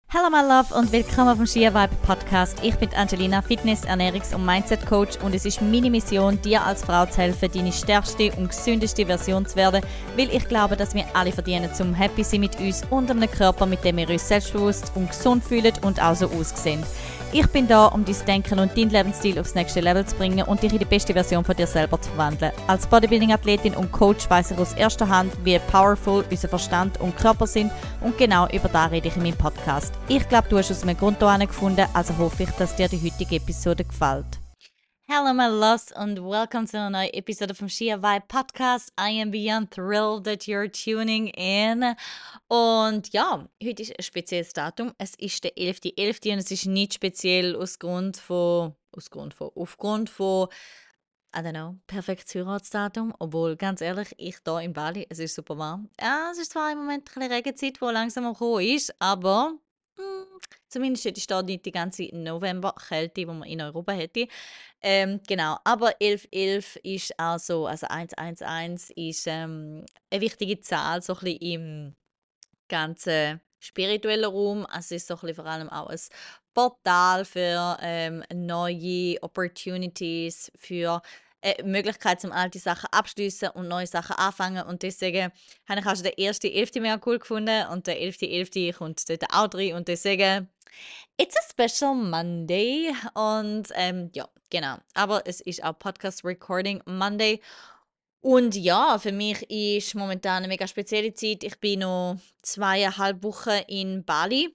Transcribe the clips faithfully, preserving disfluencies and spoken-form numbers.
Hello my love und willkommen auf dem Shea Vibe Podcast. Ich bin Angelina, Fitness-, Ernährungs- und Mindset-Coach und es ist meine Mission, dir als Frau zu helfen, deine stärkste und gesündeste Version zu werden, weil ich glaube, dass wir alle verdienen, zum happy sein mit uns und einem Körper, mit dem wir uns selbstbewusst und gesund fühlen und auch so aussehen. Ich bin da, um dein Denken und deinen Lebensstil aufs nächste Level zu bringen und dich in die beste Version von dir selber zu verwandeln. Als Bodybuilding-Athletin und Coach weiss ich aus erster Hand, wie powerful unser Verstand und Körper sind und genau über das rede ich in meinem Podcast. Ich glaube, du hast aus einem Grund hierher gefunden, also hoffe ich, dass dir die heutige Episode gefällt. Hello my loves and welcome to a neue Episode vom Shea Vibe Podcast. I am beyond thrilled that you're tuning in. Und ja, heute ist ein spezielles Datum. Es ist der elfter elfter und es ist nicht speziell aus Grund von, aus Grund von, aufgrund von, I don't know, perfektes Heiratsdatum. Obwohl, ganz ehrlich, ich hier in Bali, es ist super warm. Ja, es ist zwar im Moment ein bisschen Regenzeit, die langsam am Kommen ist, aber hm, zumindest ist da nicht die ganze November-Kälte, die man in Europa hätte. Ähm, genau, aber elf elf ist auch so, also hundertelf ist ähm, eine wichtige Zahl, so ein bisschen im ganzen spirituellen Raum. Also es ist so ein bisschen vor allem auch ein Portal für ähm, neue Opportunities, für äh, Möglichkeit, zum alte Sachen abschließen und neue Sachen anfangen. Und deswegen habe ich auch schon den ersten elften mega cool gefunden und der elfter elfter kommt dort auch drin und deswegen it's a special Monday und ähm, ja, genau. Aber es ist auch Podcast Recording Monday. Und ja, für mich ist momentan eine mega spezielle Zeit. Ich bin noch zweieinhalb Wochen in Bali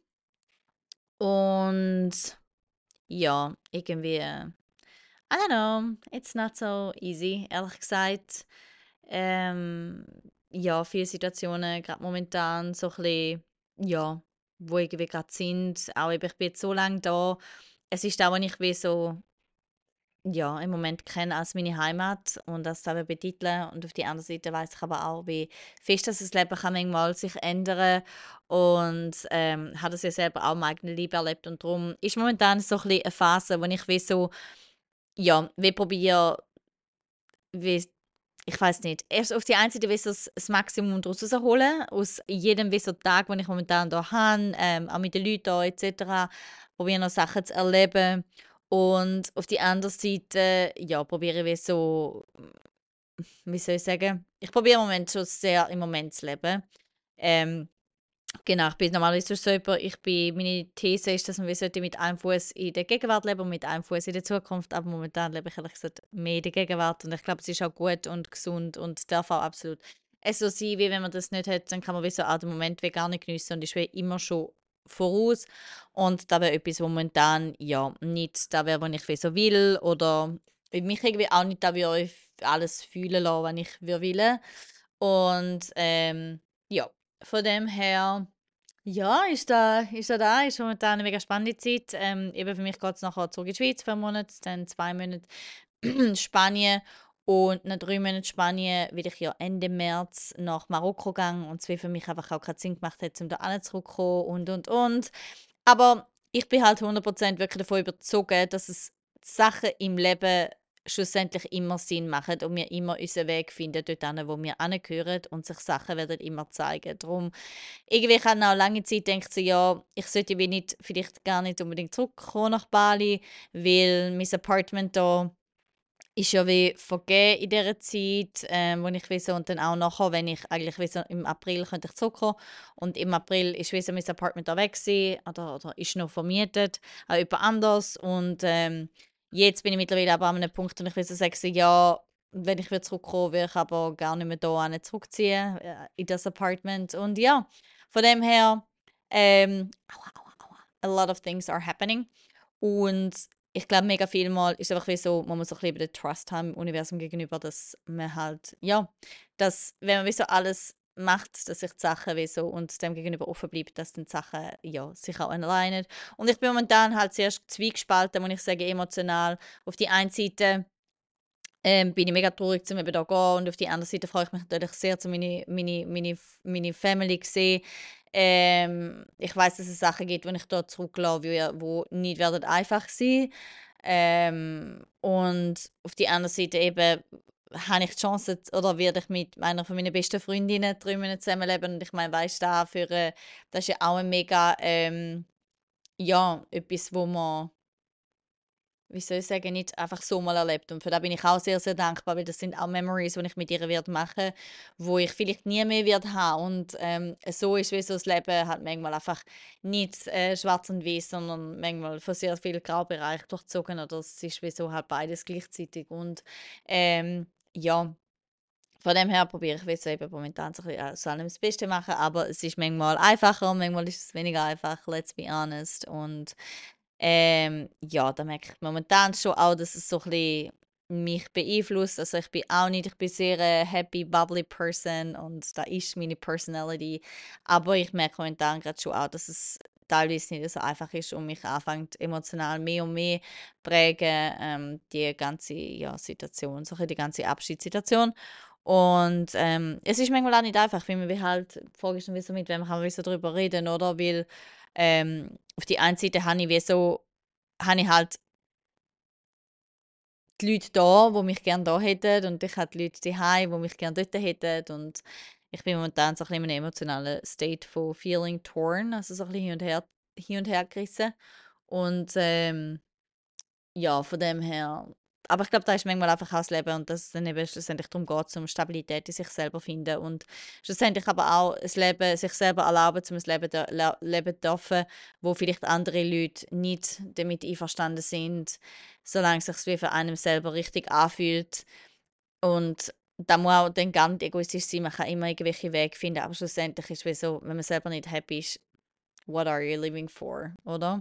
und ja, irgendwie, I don't know, it's not so easy, ehrlich gesagt. Ähm, ja, viele Situationen, gerade momentan, so ein bisschen, ja, wo irgendwie gerade sind. Auch eben, ich bin jetzt so lange da. Es ist auch, wenn ich wie so, ja, im Moment kenne als meine Heimat und das da betiteln. Und auf die andere Seite weiß ich aber auch, wie fest das Leben kann manchmal sich ändern und ähm, habe das ja selber auch im eigenen Leben erlebt. Und darum ist momentan so ein bisschen eine Phase, wo ich wie so, ja, wie probiere, wie ich weiß nicht. Erst auf die einen Seite will ich so das das Maximum daraus rausholen, aus jedem wie so Tag, den ich momentan hier habe, ähm, auch mit den Leuten hier et cetera. Probiere noch Sachen zu erleben. Und auf die andere Seite, ja, probiere ich wie so, wie soll ich sagen, ich probiere im Moment schon sehr im Moment zu leben. Ähm, Genau, ich bin normalerweise so jemand, ich bin, meine These ist, dass man wie sollte mit einem Fuß in der Gegenwart leben und mit einem Fuß in der Zukunft, aber momentan lebe ich ehrlich gesagt mehr in der Gegenwart und ich glaube, es ist auch gut und gesund und darf auch absolut es so sein, wie wenn man das nicht hat, dann kann man wie so auch den Moment wie gar nicht geniessen und ist wie immer schon voraus und da wäre etwas, wo momentan ja nicht da wäre, was ich wie so will oder mich irgendwie auch nicht da wie alles fühlen lassen, wenn ich will und ähm, ja, von dem her ja, ist da ist da da, ist momentan eine mega spannende Zeit. Ähm, eben für mich geht es nachher zurück in die Schweiz für einen Monat, dann zwei Monate Spanien und nach drei Monaten Spanien will ich ja Ende März nach Marokko gehen und es wie für mich einfach auch keinen Sinn gemacht hat, um da zurückzukommen und und und. Aber ich bin halt hundert Prozent wirklich davon überzeugt, dass es Sachen im Leben schlussendlich immer Sinn machen und wir immer unseren Weg finden dort hin, wo wir hingehören und sich Sachen werden immer zeigen. Darum irgendwie ich habe auch lange Zeit gedacht, so, ja, ich sollte wie nicht, vielleicht gar nicht unbedingt zurückkommen nach Bali, weil mein Apartment da ist ja wie vergeben in dieser Zeit, ähm, wo ich wie so, und dann auch nachher, wenn ich eigentlich wie so im April könnte ich zurückkommen und im April ist wie so mein Apartment da weg gewesen, oder, oder ist noch vermietet an jemand anders und ähm, jetzt bin ich mittlerweile aber an einem Punkt, wo ich wie so sage, so, ja, wenn ich wieder zurückkomme, will ich aber gar nicht mehr da zurückziehen äh, in das Apartment und ja, von dem her, ähm, aua, aua, aua, a lot of things are happening und ich glaube, mega viel Mal ist einfach wie so, man muss so ein bisschen den Trust haben im Universum gegenüber, dass man halt, ja, dass, wenn man wie so alles macht, dass sich die Sachen wie so und dem gegenüber offen bleibt, dass dann die Sachen, ja, sich auch alignen. Und ich bin momentan halt sehr zwiegespalten, muss ich sagen, emotional. Auf die einen Seite ähm, bin ich mega traurig, um eben da zu gehen und auf die andere Seite freue ich mich natürlich sehr, um meine, meine, meine, meine Family zu sehen. Ähm, ich weiß, dass es Sachen gibt, die ich da zurücklasse, die, die nicht werden einfach sein ähm, und auf die andere Seite eben habe ich die Chance oder werde ich mit einer von meinen besten Freundinnen drei Monate zusammenleben und ich meine, weißt du, da für, äh, das ist ja auch ein mega ähm, ja, etwas, wo man, wie soll ich sagen, nicht einfach so mal erlebt. Und für das bin ich auch sehr, sehr dankbar, weil das sind auch Memories, die ich mit ihr werde machen, wo ich vielleicht nie mehr werde haben. Und ähm, so ist wie so das Leben halt manchmal einfach nicht äh, schwarz und weiß, sondern manchmal von sehr viel Graubereich durchzogen. Oder es ist wie so halt beides gleichzeitig. Und ähm, ja, von dem her probiere ich jetzt eben momentan so ein bisschen aus allem das Beste machen, aber es ist manchmal einfacher, manchmal ist es weniger einfach, let's be honest. Und ähm, ja, da merke ich momentan schon auch, dass es so ein bisschen mich beeinflusst. Also ich bin auch nicht, ich bin sehr äh, happy, bubbly Person und da ist meine Personality. Aber ich merke momentan gerade schon auch, dass es teilweise nicht so einfach ist und mich anfängt emotional mehr und mehr prägen, ähm, die ganze ja, Situation, so ein bisschen die ganze Abschiedssituation. Und ähm, es ist manchmal auch nicht einfach, weil man will halt, die Frage ist dann, wie so mit wem kann man so darüber reden, oder? Weil ähm, auf die einen Seite habe ich wie so, habe ich halt die Leute da, die mich gerne da hätten und ich habe die Leute daheim, die mich gerne dort hätten und ich bin momentan so ein bisschen in einem emotionalen State von feeling torn, also so ein bisschen hin und her, hin und her gerissen und ähm, ja, von dem her. Aber ich glaube, da ist manchmal einfach auch das Leben und dass es dann eben schlussendlich darum geht, um Stabilität in sich selber zu finden und schlussendlich aber auch das Leben, sich selber erlauben, um ein Leben da, la- leben zu dürfen, wo vielleicht andere Leute nicht damit einverstanden sind, solange es sich wie für einen selber richtig anfühlt. Und da muss auch dann gar nicht egoistisch sein, man kann immer irgendwelche Wege finden, aber schlussendlich ist es wie so, wenn man selber nicht happy ist, what are you living for, oder?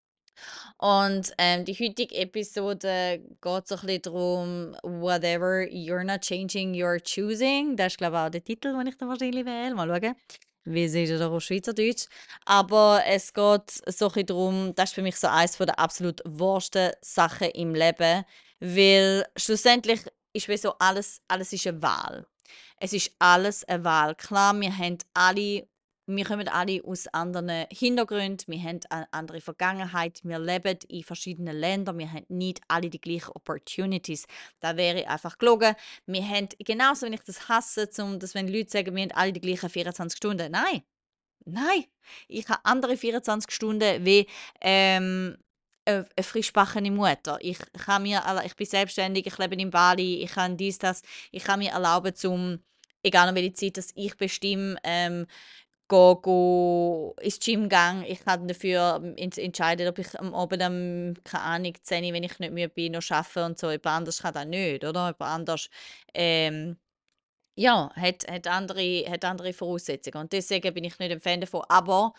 Und ähm, die heutige Episode geht so ein bisschen darum, whatever you're not changing, you're choosing. Das ist, glaube ich, auch der Titel, den ich dann wahrscheinlich wähle. Mal schauen. Wie ist er auf Schweizerdeutsch? Aber es geht so ein bisschen darum, das ist für mich so eines der absolut wahrsten Sachen im Leben. Weil schlussendlich ist wie so alles, alles ist eine Wahl. Es ist alles eine Wahl. Klar, wir haben alle wir kommen alle aus anderen Hintergründen, wir haben eine andere Vergangenheit, wir leben in verschiedenen Ländern, wir haben nicht alle die gleichen Opportunities. Da wäre einfach gelogen. Wir haben, genauso wenn ich das hasse, zum, dass wenn Leute sagen, wir haben alle die gleichen vierundzwanzig Stunden. Nein, nein. Ich habe andere vierundzwanzig Stunden wie ähm, eine eine frischbackene Mutter. Ich, kann mir, erla- ich bin selbstständig, ich lebe in Bali, ich kann dies, das. Ich kann mir erlauben, zum, egal an welche Zeit, dass ich bestimme, ähm, go, go ins Gym gehe. Ich kann dafür ähm, ents- entscheiden, ob ich am Abend um, keine Ahnung, zehn Uhr, wenn ich nicht müde bin, noch arbeite und so. Jemand anders kann das nicht, oder? Jemand anders, ähm, ja, hat, hat, andere, hat andere Voraussetzungen. Und deswegen bin ich nicht ein Fan davon. Aber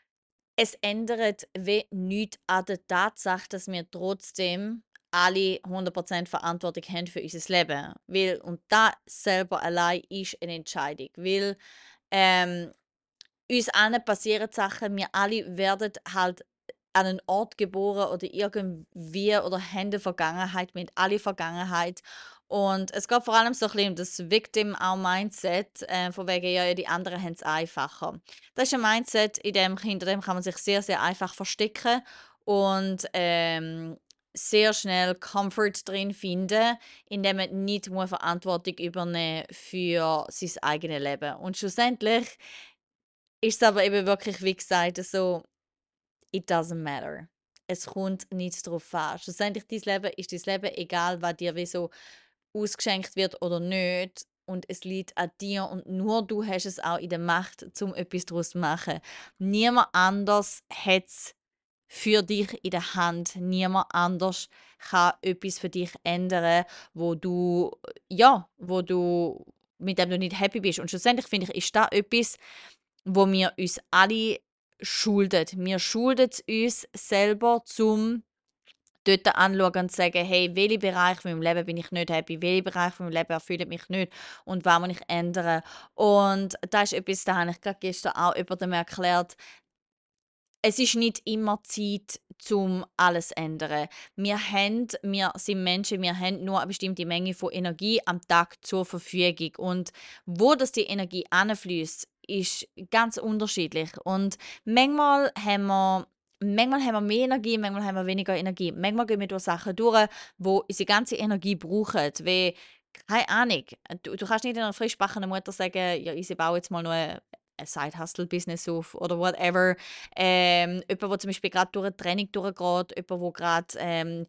es ändert wie nichts an der Tatsache, dass wir trotzdem alle hundert Prozent Verantwortung haben für unser Leben. Weil, und das selber allein ist eine Entscheidung. Weil, ähm, uns allen passieren Sachen, wir alle werden halt an einen Ort geboren oder irgendwie oder haben eine Vergangenheit, mit alle Vergangenheit. Und es geht vor allem so ein bisschen um das Victim auch Mindset, äh, von wegen, ja, ja, die anderen haben es einfacher. Das ist ein Mindset, in dem, hinter dem kann man sich sehr, sehr einfach verstecken und ähm, sehr schnell Comfort drin finden, indem man nicht muss Verantwortung übernehmen für sein eigenes Leben. Und schlussendlich ist es aber eben wirklich, wie gesagt, so, it doesn't matter. Es kommt nicht darauf an. Schlussendlich, dein Leben ist dein Leben, egal was dir wie so ausgeschenkt wird oder nicht. Und es liegt an dir und nur du hast es auch in der Macht, um etwas daraus zu machen. Niemand anders hat es für dich in der Hand. Niemand anders kann etwas für dich ändern, wo du, ja, wo du, mit dem du nicht happy bist. Und schlussendlich finde ich, ist da etwas, wo wir uns alle schulden. Wir schulden es uns selber, zum dort anschauen und sagen, hey, welche Bereich von meinem Leben bin ich nicht happy, welche Bereich von meinem Leben erfüllt mich nicht und was muss ich ändern. Und das ist etwas, das habe ich gerade gestern auch jemandem erklärt. Es ist nicht immer Zeit, um alles zu ändern. Wir, haben, wir sind Menschen, wir haben nur eine bestimmte Menge von Energie am Tag zur Verfügung. Und wo das die Energie anfließt, ist ganz unterschiedlich. Und manchmal haben wir Manchmal haben wir mehr Energie, manchmal haben wir weniger Energie. Manchmal gehen wir durch Sachen durch, wo unsere ganze Energie brauchen. Wie, keine Ahnung, du, du kannst nicht einer frisch gebackenen Mutter sagen, ja, ich baue jetzt mal noch eine ein Side-Hustle-Business auf oder whatever. Ähm, jemand, der zum Beispiel gerade durch ein Training durchgeht, jemand, der gerade ähm,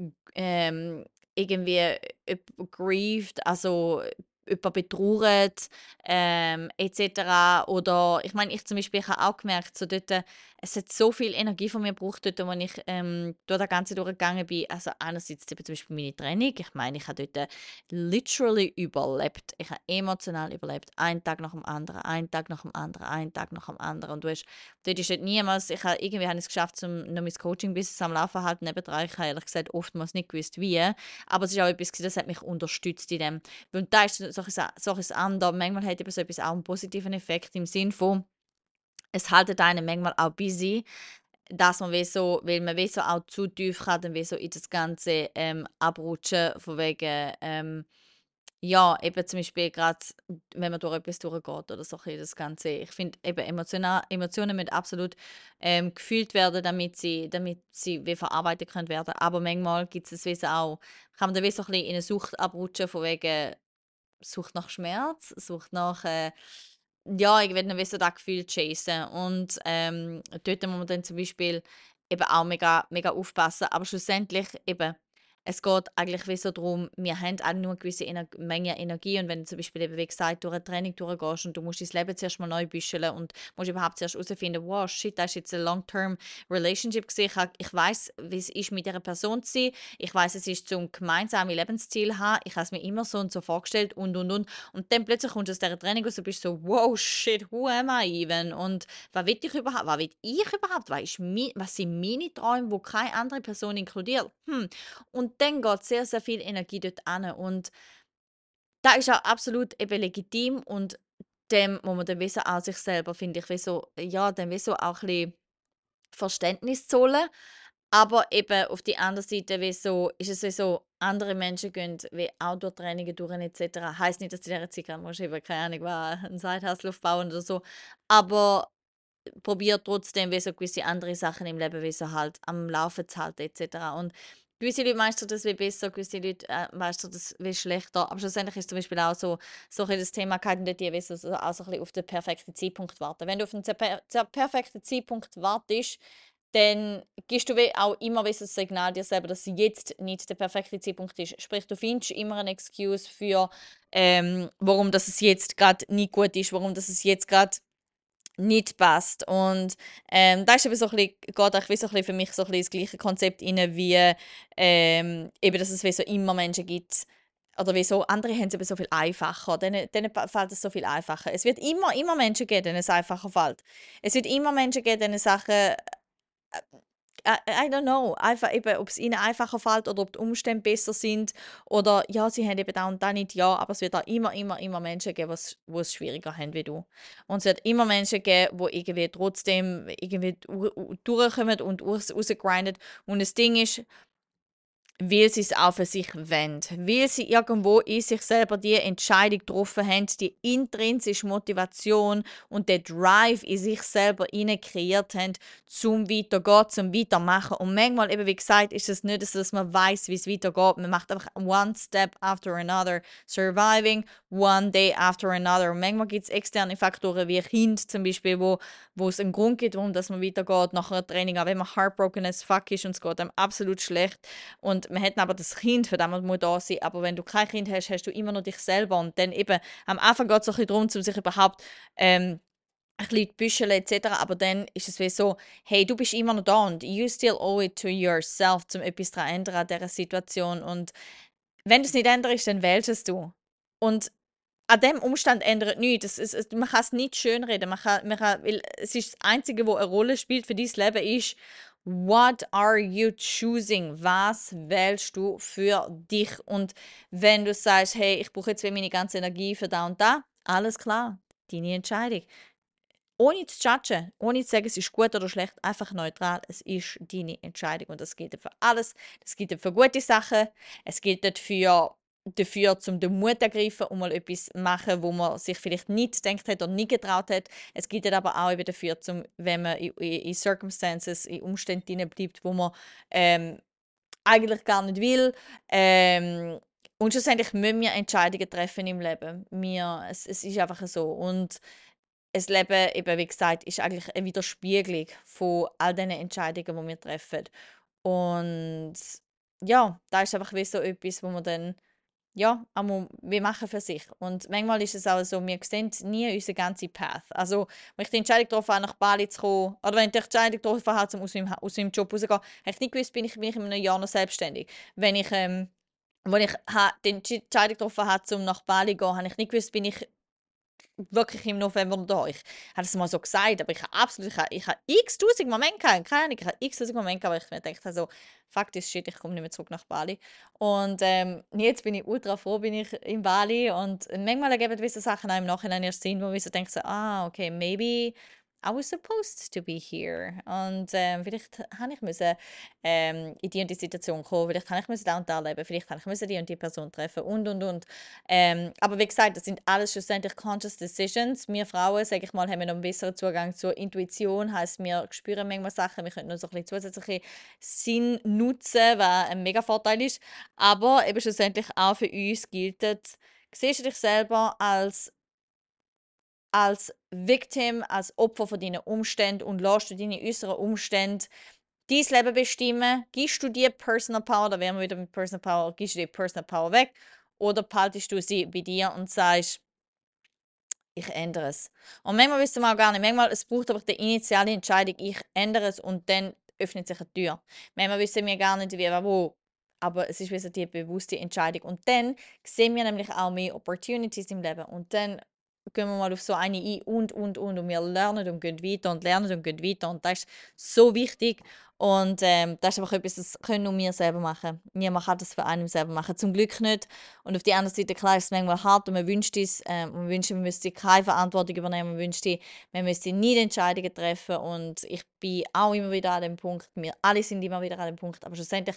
ähm, irgendwie jemand grieved, also jemand betrauert, ähm, et cetera. Oder ich meine, ich zum Beispiel, ich habe auch gemerkt, so dort, äh, es hat so viel Energie von mir gebraucht, dort, wo ich ähm, durch das Ganze durchgegangen bin. Also einerseits eben zum Beispiel meine Training. Ich meine, ich habe dort literally überlebt. Ich habe emotional überlebt. Einen Tag nach dem anderen, einen Tag nach dem anderen, einen Tag nach dem anderen. Und du hast, dort ist halt niemals, ich habe, irgendwie habe ich es geschafft, um noch mein Coaching-Business am Laufen zu halten nebendran. Ich habe ehrlich gesagt oftmals nicht gewusst, wie. Aber es ist auch etwas, gewesen, das hat mich unterstützt in dem. Und da ist solches, solches andere. Manchmal hat eben so etwas auch einen positiven Effekt im Sinn von, es haltet einen manchmal auch busy, dass man wie so, weil man wie so auch zu tief kann, dann wie so in das Ganze ähm, abrutschen, von wegen, ähm, ja, eben zum Beispiel gerade, wenn man durch etwas durchgeht oder so, ein bisschen das Ganze. Ich finde eben Emotionen, Emotionen müssen absolut ähm, gefühlt werden, damit sie, damit sie wie verarbeitet können werden. Aber manchmal gibt es wie so auch, kann man da wie so ein bisschen in eine Sucht abrutschen, von wegen, sucht nach Schmerz, sucht nach, äh, ja, ich will noch so das Gefühl chasen. Und ähm, dort muss man dann zum Beispiel eben auch mega, mega aufpassen. Aber schlussendlich eben, es geht eigentlich wie so darum, wir haben alle nur eine gewisse Ener Menge Energie. Und wenn du zum Beispiel eben, wie gesagt, durch ein Training durchgehst und du musst dein Leben zuerst mal neu büscheln und musst überhaupt zuerst herausfinden, wow, shit, das ist jetzt eine Long-Term Relationship gewesen. Ich, ha- ich weiß, wie es ist, mit dieser Person zu sein. Ich weiß, es ist zum gemeinsamen Lebensziel zu haben. Ich habe es mir immer so und so vorgestellt und und und. Und dann plötzlich kommst du aus dieser Training raus und bist so, wow, shit, who am I even? Und was will ich überhaupt? Was will ich überhaupt? Was, ist mein, was sind meine Träume, wo keine andere Person inkludiert? Hm. Und dann geht sehr, sehr viel Energie dort an. Und da ist auch absolut eben legitim und dem muss man dann wissen, auch sich selber, finde ich, wie so, ja, dann wie so auch ein bisschen Verständnis zollen. Aber eben auf die andere Seite, wie so, ist es wie so, andere Menschen gehen wie Outdoor-Trainings durch et cetera. Heißt nicht, dass du in dieser Zeit gerade musst, eben, keine Ahnung, was, einen Side-Hustle aufbauen oder so. Aber probiere trotzdem wie so gewisse andere Sachen im Leben wie so halt am Laufen zu halten et cetera. Und gewisse Leute meistern das wie besser, gewisse Leute äh, meistern das wie schlechter. Aber schlussendlich ist zum Beispiel auch so, so ein bisschen das Thema gehabt, die wie so, so, auch so ein bisschen auf den perfekten Zeitpunkt warten. Wenn du auf den sehr, per- sehr perfekten Zeitpunkt wartest, dann gibst du wie auch immer wie so ein Signal dir selber, dass jetzt nicht der perfekte Zeitpunkt ist. Sprich, du findest immer eine Excuse für, ähm, warum das es jetzt gerade nicht gut ist, warum das es jetzt gerade nicht passt. Und ähm, da ist eben so ein bisschen, geht auch wie so ein bisschen für mich so ein bisschen das gleiche Konzept rein, wie ähm, eben, dass es wie so immer Menschen gibt, oder wie so, andere haben es eben so viel einfacher, denen, denen pa- fällt es so viel einfacher. Es wird immer, immer Menschen geben, denen es einfacher fällt. Es wird immer Menschen geben, denen Sachen I I don't know, einfach eben, ob es ihnen einfacher fällt oder ob die Umstände besser sind oder ja, sie haben eben da und da nicht, ja, aber es wird auch immer, immer, immer Menschen geben, was wo es schwieriger haben wie du. Und es wird immer Menschen geben, wo irgendwie trotzdem irgendwie u- u- durchkommen und raus- rausgrindet. Und das Ding ist, weil sie es auch für sich wollen. Weil sie irgendwo in sich selber die Entscheidung getroffen haben, die intrinsische Motivation und der Drive in sich selber innen kreiert haben, zum Weitergehen, zum Weitermachen. Und manchmal, eben wie gesagt, ist es nicht so, dass man weiß, wie es weitergeht. Man macht einfach one step after another, surviving one day after another. Und manchmal gibt es externe Faktoren wie Kind zum Beispiel, wo, wo es einen Grund gibt, warum dass man weitergeht nach einer Training, auch wenn man heartbroken as fuck ist und es geht einem absolut schlecht. Und man hat aber das Kind, für das man muss da sein. Aber wenn du kein Kind hast, hast du immer noch dich selber. Und dann eben, am Anfang geht es so ein bisschen darum, um sich überhaupt ähm, ein bisschen zu büscheln et cetera. Aber dann ist es wie so, hey, du bist immer noch da und you still owe it to yourself, um etwas daran zu ändern an dieser Situation. Und wenn du es nicht änderst, dann wählst es du. Und an dem Umstand ändert nichts. Es, es, man kann es nicht schönreden. Man kann, man kann, weil es ist das Einzige, was eine Rolle spielt für dein Leben, ist, what are you choosing? Was wählst du für dich? Und wenn du sagst, hey, ich brauche jetzt meine ganze Energie für da und da, alles klar, deine Entscheidung. Ohne zu judgen, ohne zu sagen, es ist gut oder schlecht, einfach neutral. Es ist deine Entscheidung und das gilt für alles. Das gilt für gute Sachen. Es gilt dafür, dafür zum den Mut ergreifen und mal etwas machen, wo man sich vielleicht nicht gedacht hat oder nie getraut hat. Es gilt aber auch eben dafür, zum, wenn man in, in, in Circumstances, in Umständen bleibt, wo man ähm, eigentlich gar nicht will. Ähm, und schlussendlich müssen wir Entscheidungen treffen im Leben. Wir, es, es ist einfach so. Und das Leben, eben wie gesagt, ist eigentlich eine Widerspiegelung von all diesen Entscheidungen, die wir treffen. Und ja, da ist einfach wie so etwas, wo man dann ja, aber wir machen für sich. Und manchmal ist es auch so, wir sehen nie unseren ganzen Path. Also, wenn ich die Entscheidung getroffen habe, nach Bali zu kommen, oder wenn ich die Entscheidung getroffen habe, um aus meinem, aus meinem Job rauszugehen, habe ich nicht gewusst, bin ich, bin ich in einem Jahr noch selbstständig. Wenn ich, ähm, wenn ich ha, die Entscheidung getroffen habe, um nach Bali zu gehen, habe ich nicht gewusst, bin ich wirklich im November da. Ich habe es mal so gesagt, aber ich habe absolut, ich habe, ich habe x tausend Momente gehabt, keine Ahnung, ich habe x tausend Momente gehabt, aber ich mir gedacht habe so, fuck this shit, ich komme nicht mehr zurück nach Bali. Und ähm, jetzt bin ich ultra froh, bin ich in Bali und manchmal ergeben gewisse Sachen auch im Nachhinein erst Sinn, wo ich so denke, so, ah, okay, maybe I was supposed to be here. Und ähm, vielleicht habe ich müssen ähm, in die und die Situation kommen, vielleicht habe ich müssen da und da leben, vielleicht habe ich müssen die und die Person treffen und und und. Ähm, aber wie gesagt, das sind alles schlussendlich conscious decisions. Wir Frauen, sage ich mal, haben noch einen besseren Zugang zur Intuition, heißt wir spüren manchmal Sachen, wir können noch so ein bisschen zusätzlichen Sinn nutzen, was ein mega Vorteil ist. Aber eben schlussendlich auch für uns gilt, es, siehst du dich selber als als Victim, als Opfer von deinen Umständen und lässt du deine äußeren Umstände dein Leben bestimmen? Gibst du dir Personal Power, da wären wir wieder mit Personal Power, gibst du dir Personal Power weg oder behaltest du sie bei dir und sagst, ich ändere es. Und manchmal wissen wir auch gar nicht, manchmal es braucht aber die initiale Entscheidung, ich ändere es und dann öffnet sich eine Tür. Manchmal wissen wir gar nicht, wie, wo, aber es ist wieder die bewusste Entscheidung. Und dann sehen wir nämlich auch mehr Opportunities im Leben und dann gehen wir mal auf so eine ein und, und, und und wir lernen und gehen weiter und lernen und gehen weiter und das ist so wichtig und ähm, das ist einfach etwas, das können nur wir selber machen. Niemand kann das für einen selber machen. Zum Glück nicht. Und auf der anderen Seite, klar, ist es manchmal hart und man wünscht es, äh, man wünscht, man müsste keine Verantwortung übernehmen, man wünscht, man müsste nie die Entscheidungen treffen und ich bin auch immer wieder an dem Punkt, wir alle sind immer wieder an dem Punkt, aber schlussendlich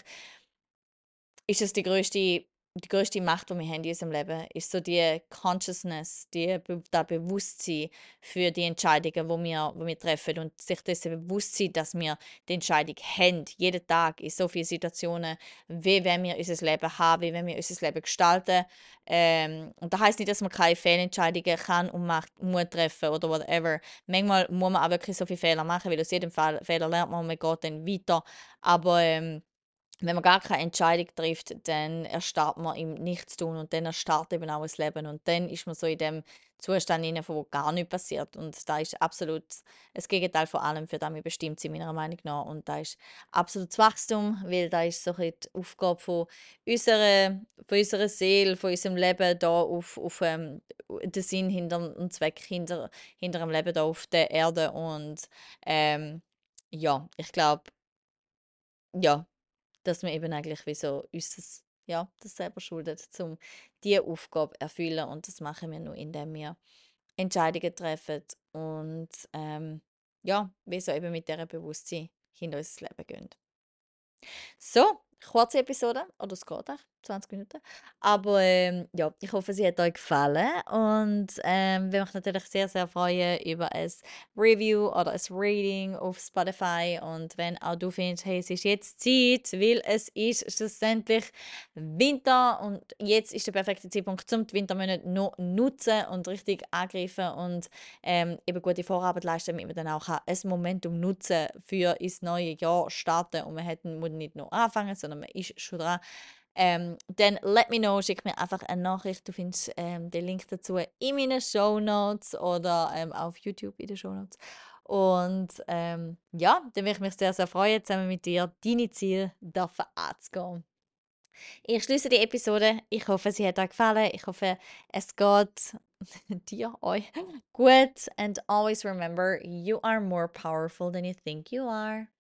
ist es die größte, die größte Macht, die wir haben in unserem Leben, ist so die Consciousness, die, Be- das Bewusstsein für die Entscheidungen, die wir, die wir treffen und sich dessen bewusst sein, dass wir die Entscheidung haben, jeden Tag in so vielen Situationen, wie wollen wir unser Leben haben, wie wollen wir unser Leben gestalten. Ähm, und das heißt nicht, dass man keine Fehlentscheidungen kann und macht, muss treffen oder whatever. Manchmal muss man auch wirklich so viele Fehler machen, weil aus jedem Fall Fehler lernt man und man geht dann weiter. Aber ähm, wenn man gar keine Entscheidung trifft, dann erstarrt man im Nichtstun und dann erstarrt eben auch das Leben. Und dann ist man so in dem Zustand hinein, wo gar nichts passiert. Und da ist absolut das Gegenteil von allem, für das wir bestimmt sind, meiner Meinung nach. Und da ist absolutes Wachstum, weil da ist so ein bisschen die Aufgabe von unserer, von unserer Seele, von unserem Leben da auf, auf ähm, den Sinn hinter und Zweck hinter, hinter dem Leben da auf der Erde. Und ähm, ja, ich glaube, ja, dass wir eben eigentlich wie so uns das, ja, das selber schuldet, um diese Aufgabe erfüllen. Und das machen wir nur, indem wir Entscheidungen treffen und ähm, ja, wie so eben mit dieser Bewusstsein hinter unser Leben gehen. So, kurze Episode, oder es geht auch, zwanzig Minuten. Aber ähm, ja, ich hoffe, sie hat euch gefallen und ähm, wir mich natürlich sehr, sehr freuen über ein Review oder ein Rating auf Spotify. Und wenn auch du findest, hey, es ist jetzt Zeit, weil es ist schlussendlich Winter und jetzt ist der perfekte Zeitpunkt, um die Wintermonate noch nutzen und richtig angreifen und ähm, eben gute Vorarbeit leisten, damit man dann auch kann ein Momentum nutzen für ins neue Jahr starten und man hat, muss nicht nur anfangen, sondern man ist schon dran. Ähm, dann let me know, schick mir einfach eine Nachricht. Du findest ähm, den Link dazu in meinen Show Notes oder ähm, auf YouTube in den Show Notes. Und ähm, ja, dann würde ich mich sehr, sehr freuen, zusammen mit dir deine Ziele dafür anzugehen. Ich schließe die Episode. Ich hoffe, sie hat euch gefallen. Ich hoffe, es geht dir, euch gut. And always remember, you are more powerful than you think you are.